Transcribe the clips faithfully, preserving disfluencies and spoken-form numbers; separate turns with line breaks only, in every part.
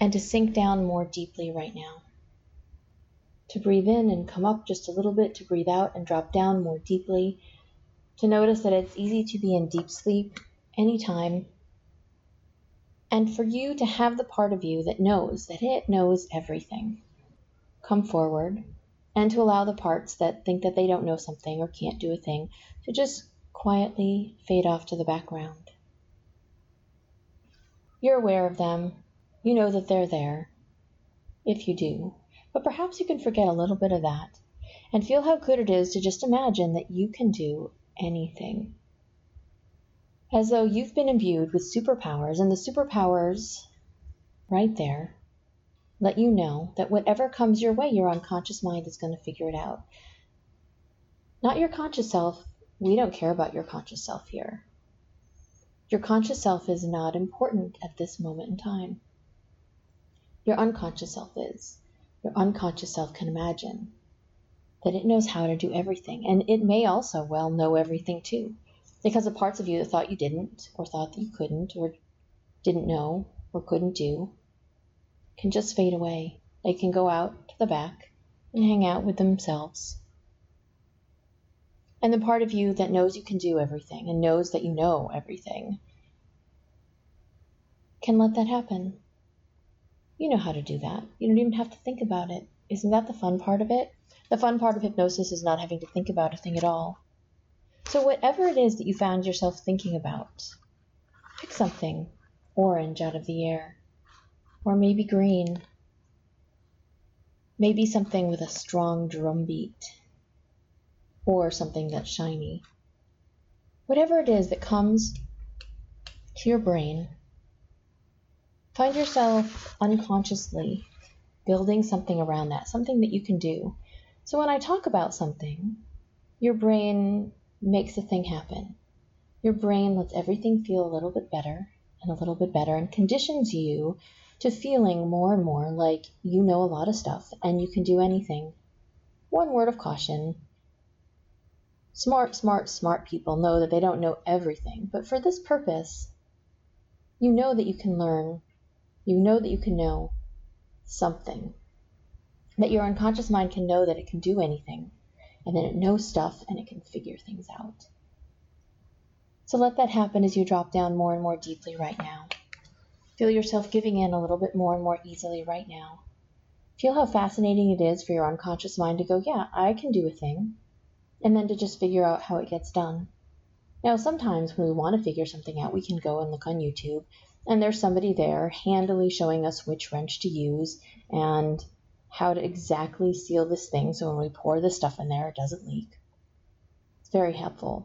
and to sink down more deeply right now. To breathe in and come up just a little bit, to breathe out and drop down more deeply, to notice that it's easy to be in deep sleep anytime, and for you to have the part of you that knows that it knows everything come forward, and to allow the parts that think that they don't know something or can't do a thing to just quietly fade off to the background. You're aware of them. You know that they're there, if you do, but perhaps you can forget a little bit of that and feel how good it is to just imagine that you can do anything. As though you've been imbued with superpowers, and the superpowers right there let you know that whatever comes your way, your unconscious mind is going to figure it out. Not your conscious self. We don't care about your conscious self here. Your conscious self is not important at this moment in time. Your unconscious self is. Your unconscious self can imagine that it knows how to do everything, and it may also well know everything too, because the parts of you that thought you didn't, or thought that you couldn't, or didn't know, or couldn't do, can just fade away. They can go out to the back and hang out with themselves. And the part of you that knows you can do everything and knows that you know everything can let that happen. You know how to do that. You don't even have to think about it. Isn't that the fun part of it? The fun part of hypnosis is not having to think about a thing at all. So whatever it is that you found yourself thinking about, pick something orange out of the air. Or maybe green. Maybe something with a strong drum beat. Or something that's shiny. Whatever it is that comes to your brain, find yourself unconsciously building something around that, something that you can do. So when I talk about something, your brain makes the thing happen. Your brain lets everything feel a little bit better and a little bit better and conditions you to feeling more and more like you know a lot of stuff and you can do anything. One word of caution. Smart, smart, smart people know that they don't know everything, but for this purpose, you know that you can learn, you know that you can know something, that your unconscious mind can know that it can do anything, and that it knows stuff and it can figure things out. So let that happen as you drop down more and more deeply right now. Feel yourself giving in a little bit more and more easily right now. Feel how fascinating it is for your unconscious mind to go, yeah, I can do a thing, and then to just figure out how it gets done. Now, sometimes when we want to figure something out, we can go and look on YouTube, and there's somebody there handily showing us which wrench to use and how to exactly seal this thing so when we pour this stuff in there, it doesn't leak. It's very helpful.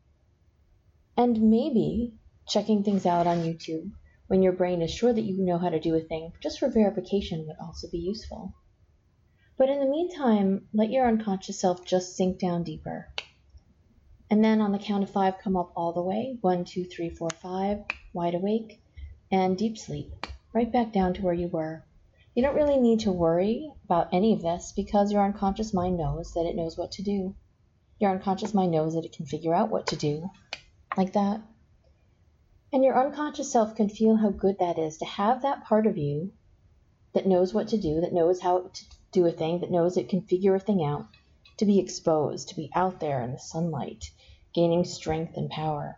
And maybe checking things out on YouTube when your brain is sure that you know how to do a thing, just for verification, would also be useful. But in the meantime, let your unconscious self just sink down deeper. And then on the count of five, come up all the way. One, two, three, four, five, wide awake, and deep sleep, right back down to where you were. You don't really need to worry about any of this because your unconscious mind knows that it knows what to do. Your unconscious mind knows that it can figure out what to do, like that. And your unconscious self can feel how good that is to have that part of you that knows what to do, that knows how to do a thing, that knows it can figure a thing out, to be exposed, to be out there in the sunlight, gaining strength and power.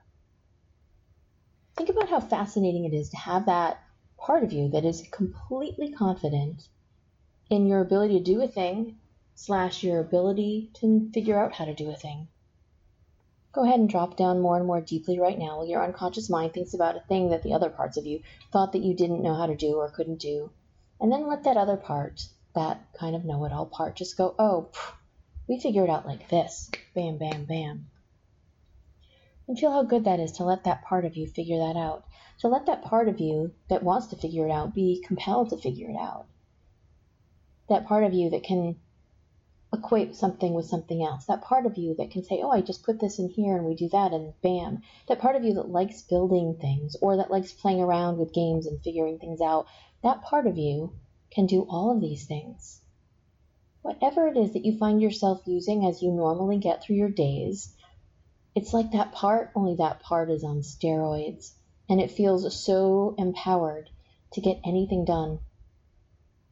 Think about how fascinating it is to have that part of you that is completely confident in your ability to do a thing, slash your ability to figure out how to do a thing. Go ahead and drop down more and more deeply right now while your unconscious mind thinks about a thing that the other parts of you thought that you didn't know how to do or couldn't do. And then let that other part, that kind of know-it-all part, just go, oh, phew, we figure it out like this. Bam, bam, bam. And feel how good that is to let that part of you figure that out. To let that part of you that wants to figure it out be compelled to figure it out. That part of you that can equate something with something else. That part of you that can say, oh, I just put this in here and we do that and bam. That part of you that likes building things or that likes playing around with games and figuring things out. That part of you can do all of these things. Whatever it is that you find yourself using as you normally get through your days, it's like that part, only that part is on steroids, and it feels so empowered to get anything done.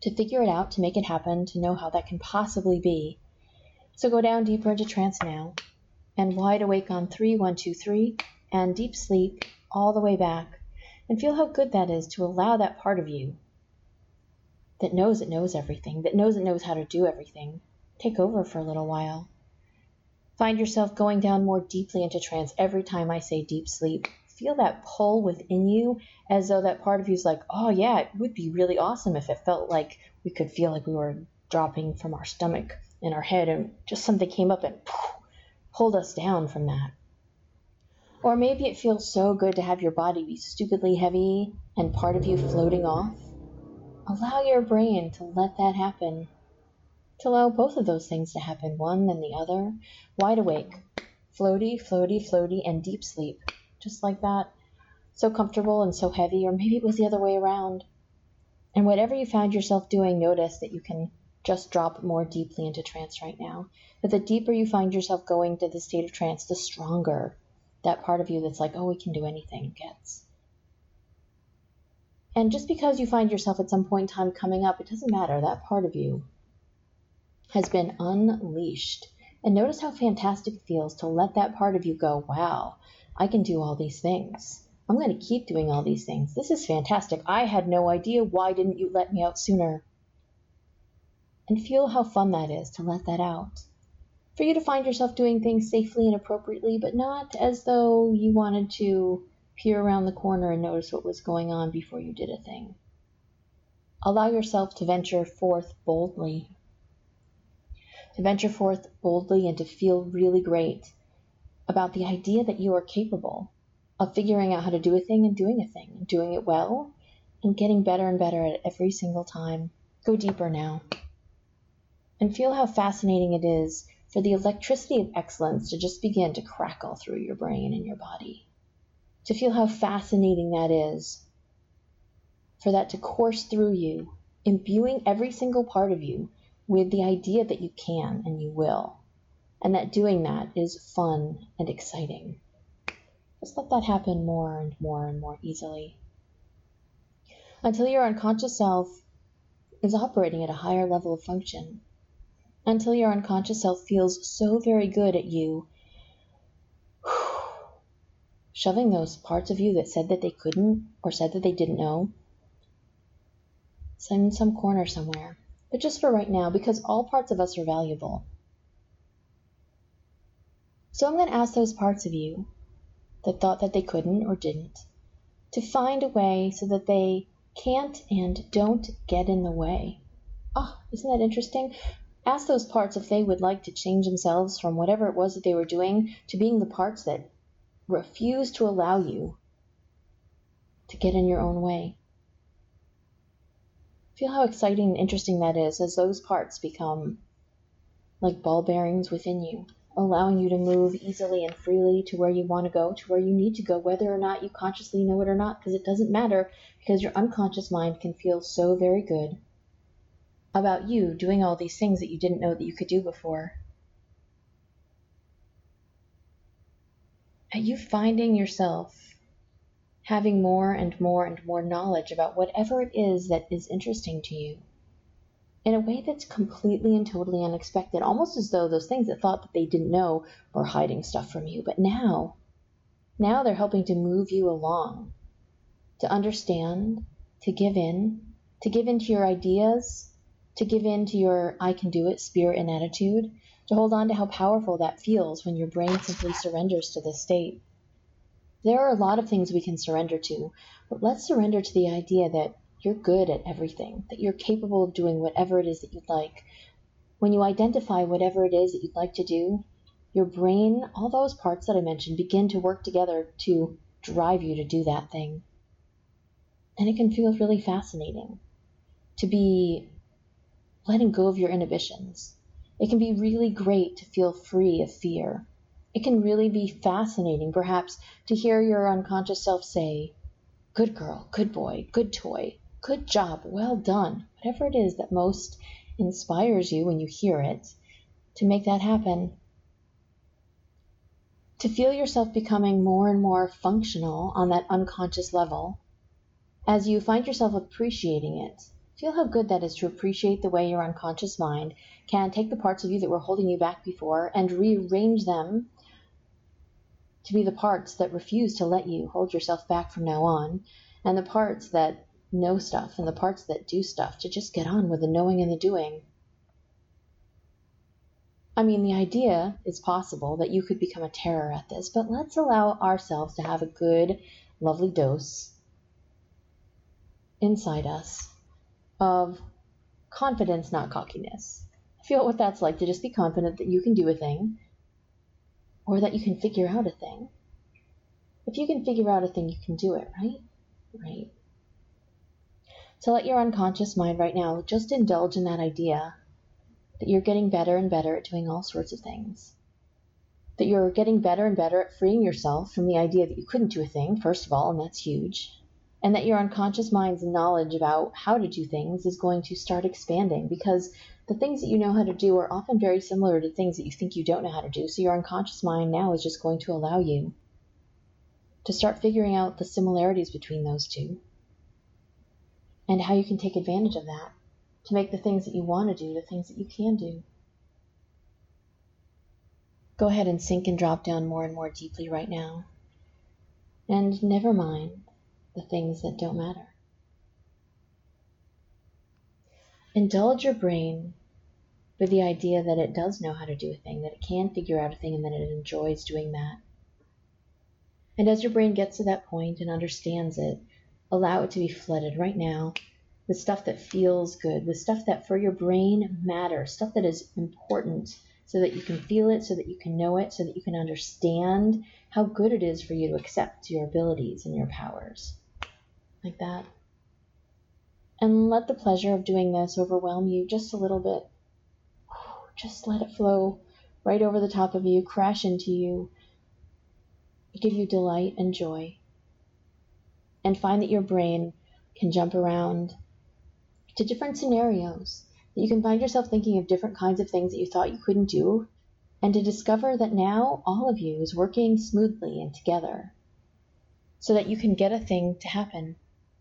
to figure it out, to make it happen, to know how that can possibly be. So go down deeper into trance now, and wide awake on three, one, two, three, and deep sleep all the way back, and feel how good that is to allow that part of you that knows it knows everything, that knows it knows how to do everything, take over for a little while. Find yourself going down more deeply into trance every time I say deep sleep. Feel that pull within you as though that part of you is like, oh yeah, it would be really awesome if it felt like we could feel like we were dropping from our stomach and our head and just something came up and poof, pulled us down from that. Or maybe it feels so good to have your body be stupidly heavy and part of you floating off. Allow your brain to let that happen. To allow both of those things to happen, one then the other. Wide awake, floaty, floaty, floaty, and deep sleep. Just like that. So comfortable and so heavy, or maybe it was the other way around. And whatever you found yourself doing, notice that you can just drop more deeply into trance right now. That the deeper you find yourself going to the state of trance, the stronger that part of you that's like, oh, we can do anything gets. And just because you find yourself at some point in time coming up, it doesn't matter. That part of you has been unleashed. And notice how fantastic it feels to let that part of you go, wow, I can do all these things. I'm going to keep doing all these things. This is fantastic. I had no idea. Why didn't you let me out sooner? And feel how fun that is to let that out. For you to find yourself doing things safely and appropriately, but not as though you wanted to peer around the corner and notice what was going on before you did a thing. Allow yourself to venture forth boldly. To venture forth boldly and to feel really great about the idea that you are capable of figuring out how to do a thing and doing a thing, and doing it well, and getting better and better at it every single time. Go deeper now. And feel how fascinating it is for the electricity of excellence to just begin to crackle through your brain and your body. To feel how fascinating that is, for that to course through you, imbuing every single part of you with the idea that you can and you will, and that doing that is fun and exciting. Just let that happen more and more and more easily, until your unconscious self is operating at a higher level of function, until your unconscious self feels so very good at you shoving those parts of you that said that they couldn't or said that they didn't know in some corner somewhere. But just for right now, because all parts of us are valuable. So I'm going to ask those parts of you that thought that they couldn't or didn't to find a way so that they can't and don't get in the way. Oh, isn't that interesting? Ask those parts if they would like to change themselves from whatever it was that they were doing to being the parts that refuse to allow you to get in your own way. Feel how exciting and interesting that is as those parts become like ball bearings within you, allowing you to move easily and freely to where you want to go, to where you need to go, whether or not you consciously know it or not, because it doesn't matter, because your unconscious mind can feel so very good about you doing all these things that you didn't know that you could do before. At you finding yourself having more and more and more knowledge about whatever it is that is interesting to you in a way that's completely and totally unexpected, almost as though those things that thought that they didn't know were hiding stuff from you. But now, now they're helping to move you along, to understand, to give in, to give in to your ideas, to give in to your I can do it spirit and attitude, to hold on to how powerful that feels when your brain simply surrenders to this state. There are a lot of things we can surrender to, but let's surrender to the idea that you're good at everything, that you're capable of doing whatever it is that you'd like. When you identify whatever it is that you'd like to do, your brain, all those parts that I mentioned, begin to work together to drive you to do that thing. And it can feel really fascinating to be letting go of your inhibitions. It can be really great to feel free of fear. It can really be fascinating, perhaps, to hear your unconscious self say, good girl, good boy, good toy, good job, well done, whatever it is that most inspires you when you hear it, to make that happen. To feel yourself becoming more and more functional on that unconscious level as you find yourself appreciating it, Feel how good that is to appreciate the way your unconscious mind can take the parts of you that were holding you back before and rearrange them to be the parts that refuse to let you hold yourself back from now on, and the parts that know stuff and the parts that do stuff to just get on with the knowing and the doing. I mean, the idea is possible that you could become a terror at this, but let's allow ourselves to have a good, lovely dose inside us of confidence, not cockiness. Feel what that's like to just be confident that you can do a thing or that you can figure out a thing. If you can figure out a thing, you can do it, right? Right. So let your unconscious mind right now just indulge in that idea that you're getting better and better at doing all sorts of things. That you're getting better and better at freeing yourself from the idea that you couldn't do a thing, first of all, and that's huge. And that your unconscious mind's knowledge about how to do things is going to start expanding, because the things that you know how to do are often very similar to things that you think you don't know how to do. So your unconscious mind now is just going to allow you to start figuring out the similarities between those two and how you can take advantage of that to make the things that you want to do the things that you can do. Go ahead and sink and drop down more and more deeply right now. And never mind the things that don't matter. Indulge your brain with the idea that it does know how to do a thing, that it can figure out a thing, and that it enjoys doing that. And as your brain gets to that point and understands it, allow it to be flooded right now with stuff that feels good, with stuff that for your brain matters, stuff that is important, so that you can feel it, so that you can know it, so that you can understand how good it is for you to accept your abilities and your powers. Like that. And let the pleasure of doing this overwhelm you just a little bit. Just let it flow right over the top of you, crash into you, give you delight and joy. And find that your brain can jump around to different scenarios, that you can find yourself thinking of different kinds of things that you thought you couldn't do, and to discover that now all of you is working smoothly and together so that you can get a thing to happen.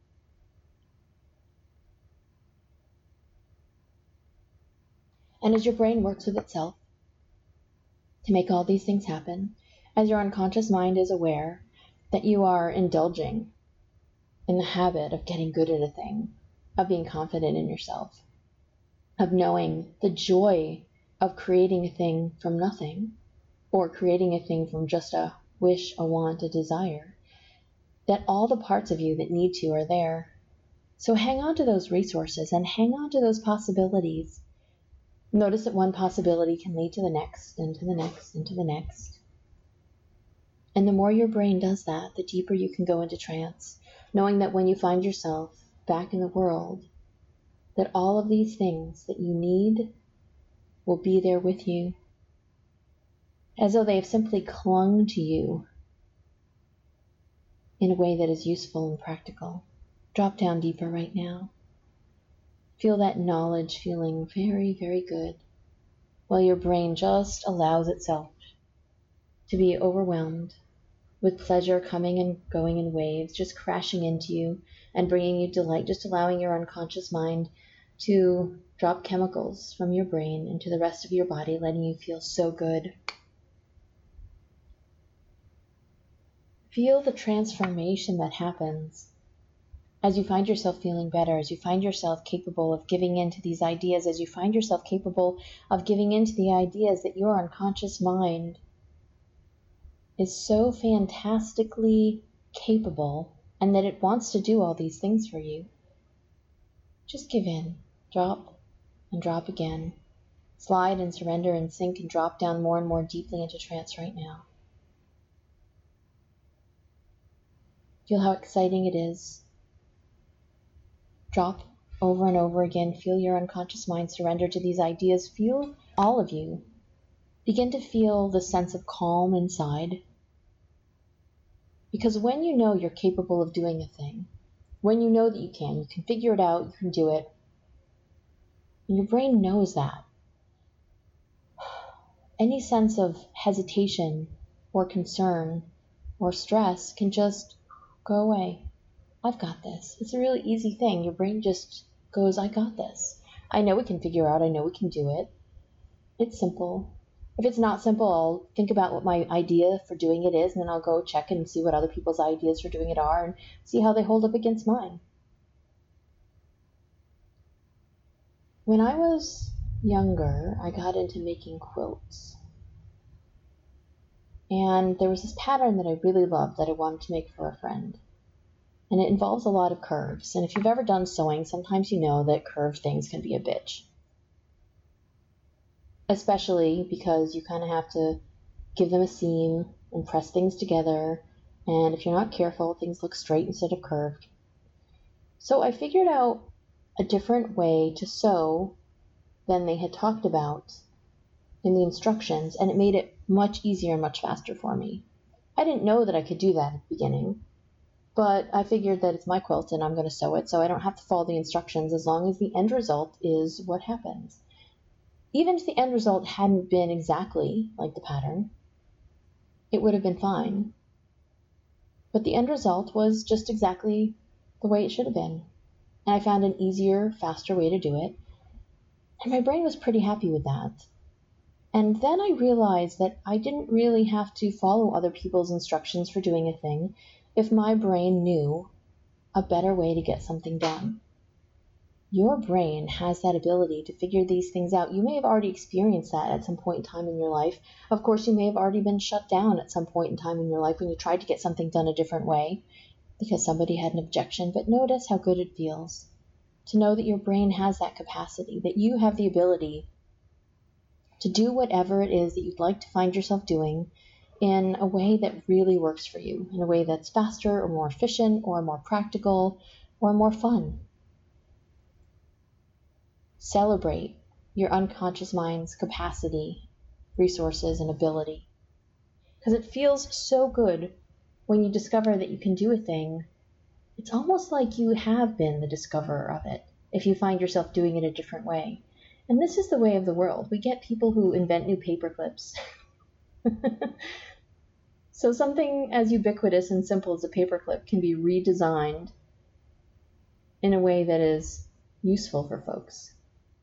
And as your brain works with itself to make all these things happen, as your unconscious mind is aware that you are indulging in the habit of getting good at a thing, of being confident in yourself, of knowing the joy of creating a thing from nothing, or creating a thing from just a wish, a want, a desire, that all the parts of you that need to are there. So hang on to those resources and hang on to those possibilities. Notice that one possibility can lead to the next, and to the next, and to the next. And the more your brain does that, the deeper you can go into trance, knowing that when you find yourself back in the world, that all of these things that you need will be there with you, as though they have simply clung to you in a way that is useful and practical. Drop down deeper right now. Feel that knowledge feeling very, very good, while your brain just allows itself to be overwhelmed with pleasure coming and going in waves, just crashing into you and bringing you delight, just allowing your unconscious mind to drop chemicals from your brain into the rest of your body, letting you feel so good. Feel the transformation that happens as you find yourself feeling better, as you find yourself capable of giving in to these ideas, as you find yourself capable of giving in to the ideas that your unconscious mind is so fantastically capable and that it wants to do all these things for you. Just give in, drop and drop again. Slide and surrender and sink and drop down more and more deeply into trance right now. Feel how exciting it is. Drop over and over again. Feel your unconscious mind surrender to these ideas. Feel all of you begin to feel the sense of calm inside. Because when you know you're capable of doing a thing, when you know that you can, you can figure it out, you can do it, and your brain knows that, any sense of hesitation or concern or stress can just go away. I've got this. It's a really easy thing. Your brain just goes, I got this. I know we can figure out, I know we can do it. It's simple. If it's not simple, I'll think about what my idea for doing it is, and then I'll go check and see what other people's ideas for doing it are and see how they hold up against mine. When I was younger, I got into making quilts. And there was this pattern that I really loved that I wanted to make for a friend. And it involves a lot of curves. And if you've ever done sewing, sometimes you know that curved things can be a bitch. Especially because you kind of have to give them a seam and press things together. And if you're not careful, things look straight instead of curved. So I figured out a different way to sew than they had talked about in the instructions, and it made it much easier and much faster for me. I didn't know that I could do that at the beginning, but I figured that it's my quilt and I'm going to sew it, so I don't have to follow the instructions as long as the end result is what happens. Even if the end result hadn't been exactly like the pattern, it would have been fine. But the end result was just exactly the way it should have been. And I found an easier, faster way to do it, and my brain was pretty happy with that. And then I realized that I didn't really have to follow other people's instructions for doing a thing if my brain knew a better way to get something done. Your brain has that ability to figure these things out. You may have already experienced that at some point in time in your life. Of course, you may have already been shut down at some point in time in your life when you tried to get something done a different way because somebody had an objection. But notice how good it feels to know that your brain has that capacity, that you have the ability to do whatever it is that you'd like to find yourself doing in a way that really works for you, in a way that's faster or more efficient or more practical or more fun. Celebrate your unconscious mind's capacity, resources, and ability. Because it feels so good when you discover that you can do a thing. It's almost like you have been the discoverer of it if you find yourself doing it a different way. And this is the way of the world. We get people who invent new paper clips. So something as ubiquitous and simple as a paperclip can be redesigned in a way that is useful for folks.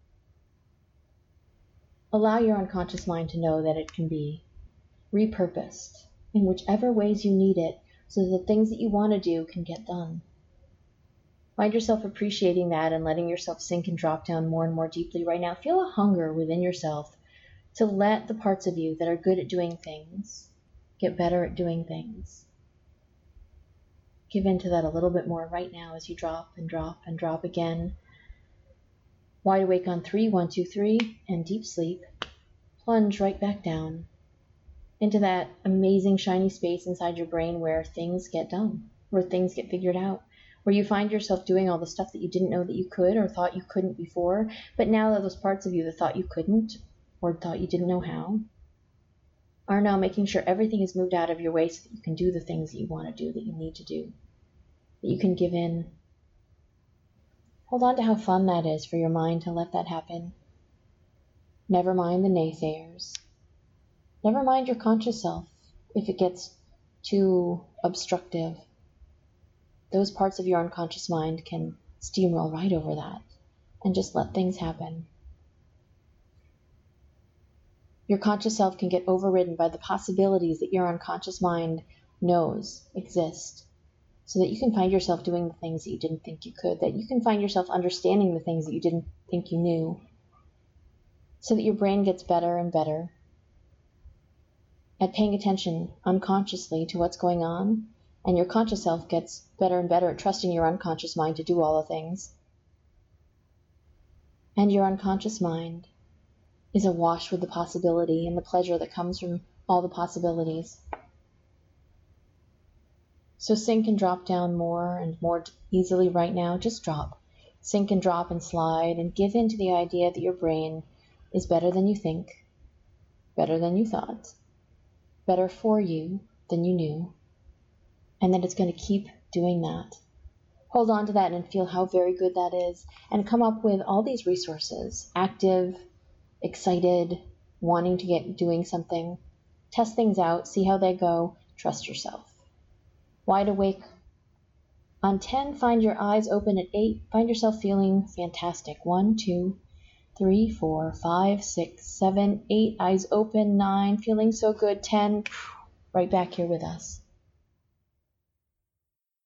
Allow your unconscious mind to know that it can be repurposed in whichever ways you need it so that the things that you want to do can get done. Find yourself appreciating that and letting yourself sink and drop down more and more deeply right now. Feel a hunger within yourself to let the parts of you that are good at doing things get better at doing things. Give into that a little bit more right now as you drop and drop and drop again. Wide awake on three, one, two, three, and deep sleep. Plunge right back down into that amazing shiny space inside your brain where things get done, where things get figured out, where you find yourself doing all the stuff that you didn't know that you could or thought you couldn't before, but now that those parts of you that thought you couldn't or thought you didn't know how are now making sure everything is moved out of your way so that you can do the things that you want to do, that you need to do, that you can give in. Hold on to how fun that is for your mind to let that happen. Never mind the naysayers. Never mind your conscious self if it gets too obstructive. Those parts of your unconscious mind can steamroll right over that and just let things happen. Your conscious self can get overridden by the possibilities that your unconscious mind knows exist, so that you can find yourself doing the things that you didn't think you could, that you can find yourself understanding the things that you didn't think you knew, so that your brain gets better and better at paying attention unconsciously to what's going on, and your conscious self gets better and better at trusting your unconscious mind to do all the things. And your unconscious mind is awash with the possibility and the pleasure that comes from all the possibilities. So sink and drop down more and more easily right now. Just drop. Sink and drop and slide and give in to the idea that your brain is better than you think, better than you thought, better for you than you knew, and that it's going to keep doing that. Hold on to that and feel how very good that is, and come up with all these resources, active, excited, wanting to get doing something. Test things out, see how they go, trust yourself. Wide awake On ten, find your eyes open. At eight, find yourself feeling fantastic. One, two, three, four, five, six, seven, eight, eyes open. Nine, feeling so good. Ten, right back here with us.